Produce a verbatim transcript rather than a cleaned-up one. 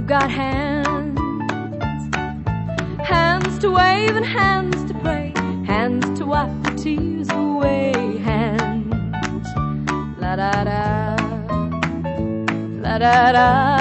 got hands, hands to wave and hands to pray, hands to wipe the tears away, hands, la da da, la da da.